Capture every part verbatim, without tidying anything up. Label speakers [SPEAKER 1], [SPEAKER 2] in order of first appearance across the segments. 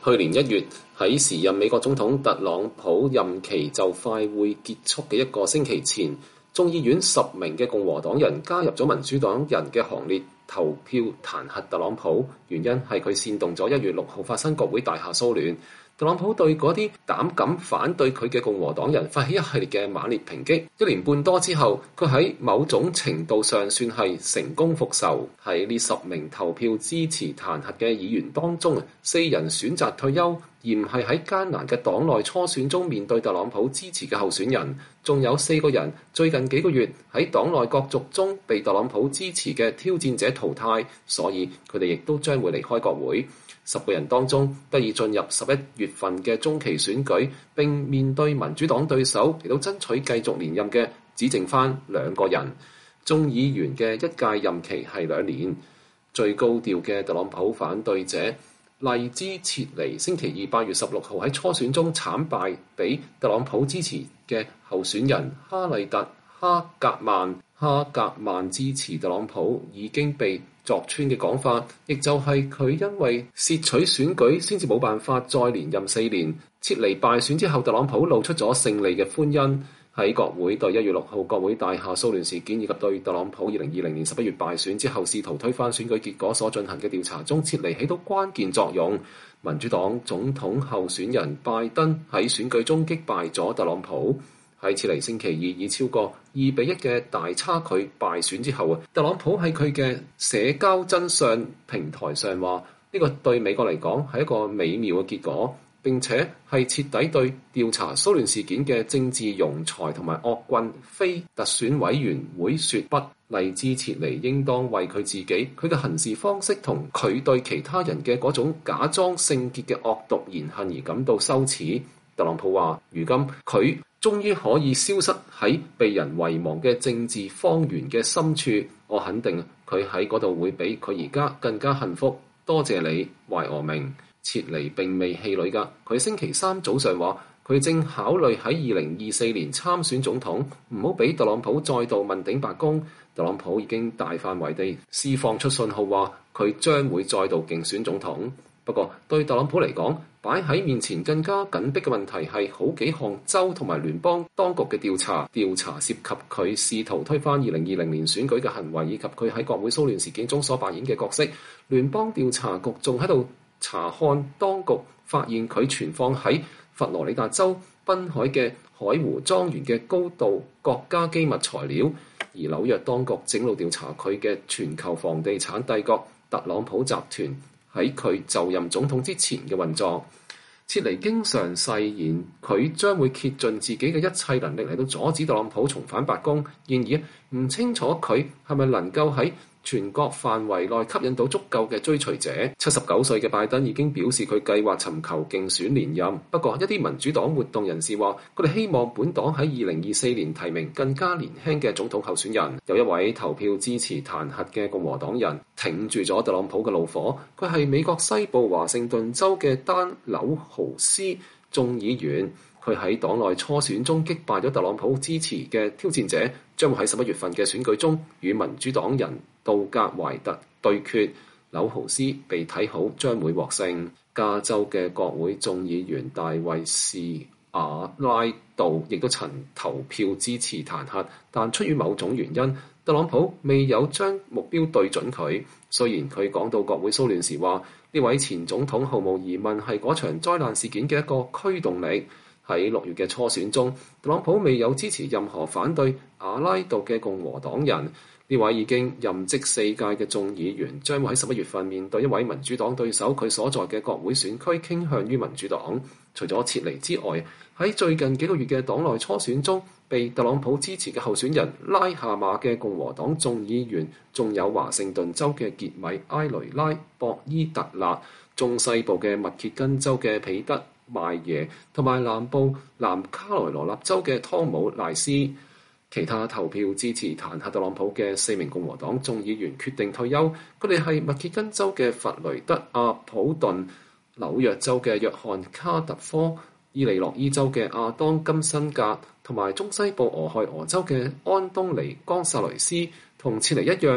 [SPEAKER 1] 去年一月，喺時任美國總統特朗普任期就快會結束嘅一個星期前，眾議院十名嘅共和黨人加入咗民主黨人嘅行列，投票彈劾特朗普。原因係佢煽動咗一月六號發生國會大廈騷亂。特朗普對嗰啲膽敢反對佢嘅共和黨人發起一系列嘅猛烈抨擊。一年半多之後，佢喺某種程度上算係成功復仇。喺呢十名投票支持彈劾嘅議員當中，四人選擇退休，而唔係喺艱難嘅黨內初選中面對特朗普支持嘅候選人。仲有四個人最近幾個月喺黨內角逐中被特朗普支持嘅挑戰者淘汰，所以佢哋亦都將會離開國會。十個人當中得以進入十一月份嘅中期選舉，並面對民主黨對手，亦都爭取繼續連任嘅，只剩翻兩個人。眾議員嘅一屆任期係兩年。最高調嘅特朗普反對者麗茲切尼星期二八月十六號喺初選中慘敗俾特朗普支持嘅候選人哈麗特哈格曼。哈格曼支持特朗普已經被鑿穿嘅講法，亦就係佢因為竊取選舉先至冇辦法再連任四年。切尼敗選之後，特朗普露出咗勝利嘅歡欣。喺國會對一月六號國會大廈騷亂事件以及對特朗普二零二零年十一月敗選之後試圖推翻選舉結果所進行嘅調查中，切尼起到關鍵作用。民主黨總統候選人拜登喺選舉中擊敗咗特朗普。喺切尼星期二以超過二比一嘅大差距敗選之後啊，特朗普喺佢嘅社交真相平台上話：呢個對美國嚟講係一個美妙嘅結果，並且係徹底對調查騷亂事件嘅政治庸才同埋惡棍非特選委員會說不。麗茲切尼應當為佢自己、佢嘅行事方式同佢對其他人嘅嗰種假裝聖潔嘅惡毒言行而感到羞恥。特朗普話：如今佢終於可以消失喺被人遺忘嘅政治荒原嘅深處，我肯定佢喺嗰度會比佢而家更加幸福。多謝你，懷俄明。切尼並未氣餒㗎，佢星期三早上話佢正考慮喺二零二四年參選總統，唔好俾特朗普再度問鼎白宮。特朗普已經大範圍地釋放出信號，話佢將會再度競選總統。不過對特朗普嚟講，擺喺面前更加緊迫嘅問題係好幾項州同埋聯邦當局嘅調查，調查涉及佢試圖推翻二零二零年選舉嘅行為，以及佢喺國會騷亂事件中所扮演嘅角色。聯邦調查局仲喺度查看當局發現佢存放喺佛羅里達州濱海嘅海湖莊園嘅高度國家機密材料，而紐約當局正路調查佢嘅全球房地產帝國特朗普集團喺佢就任總統之前嘅運作。切尼經常誓言佢將會竭盡自己嘅一切能力嚟到阻止特朗普重返白宮，然而唔清楚佢係咪能夠喺全國範圍內吸引到足夠嘅追隨者。七十九歲嘅拜登已經表示佢計劃尋求競選連任，不過一啲民主黨活動人士話佢哋希望本黨喺二零二四年提名更加年輕嘅總統候選人。有一位投票支持彈劾嘅共和黨人挺住咗特朗普嘅怒火，佢係美國西部華盛頓州嘅丹紐豪斯眾議員。佢喺黨內初選中擊敗咗特朗普支持嘅挑戰者，將會喺十一月份嘅選舉中與民主黨人杜格懷特對決。紐豪斯被睇好將會獲勝。加州嘅國會眾議員大衛士亞拉杜亦都曾投票支持彈劾，但出於某種原因，特朗普未有將目標對準佢。雖然佢講到國會騷亂時話，呢位前總統毫無疑問係嗰場災難事件嘅一個驅動力。喺六月嘅初選中，特朗普未有支持任何反對阿拉杜嘅共和黨人。呢位已經任職四屆嘅眾議員將會喺十一月份面對一位民主黨對手，佢所在嘅國會選區傾向於民主黨。除咗切尼之外，喺最近幾個月嘅黨內初選中，被特朗普支持嘅候選人拉下馬嘅共和黨眾議員，仲有華盛頓州嘅傑米埃雷拉博伊特納、中西部嘅密歇根州嘅彼得邁耶同埋南部南卡羅來納州嘅湯姆賴斯。其他投票支持彈劾特朗普嘅四名共和黨眾議員決定退休，佢哋係密歇根州嘅弗雷德阿普頓、紐約州嘅約翰卡特科、伊利諾伊州嘅亞當金辛格同埋中西部俄亥俄州嘅安東尼岡薩雷斯。同切尼一樣，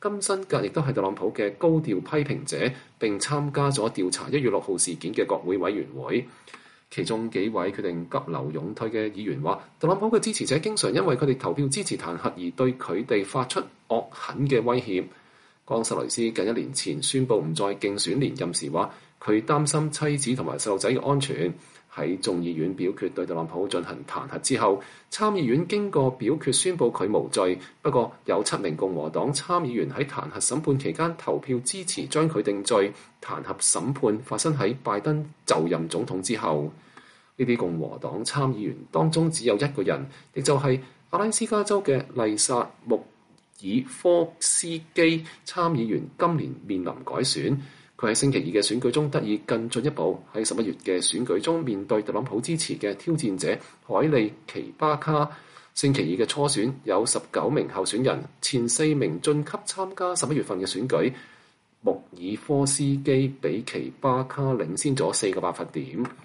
[SPEAKER 1] 金辛格亦都係特朗普嘅高調批評者，並參加咗調查一月六號事件嘅國會委員會。其中幾位決定急流勇退嘅議員話，特朗普嘅支持者經常因為佢哋投票支持彈劾而對佢哋發出惡狠嘅威脅。岡薩雷斯近一年前宣布唔再競選連任時話，佢擔心妻子同埋細路仔嘅安全。喺眾議院表決對特朗普進行彈劾之後，參議院經過表決宣布佢無罪。不過有七名共和黨參議員喺彈劾審判期間投票支持將佢定罪。彈劾審判發生喺拜登就任總統之後。呢啲共和黨參議員當中只有一個人，亦就係阿拉斯加州嘅麗薩穆爾科斯基參議員，今年面臨改選。佢喺星期二嘅選舉中得以更進一步，喺十一月嘅選舉中面對特朗普支持嘅挑戰者海利奇巴卡。星期二嘅初選有十九名候選人，前四名晉級參加十一月份嘅選舉。穆爾科斯基比奇巴卡領先咗四個百分點。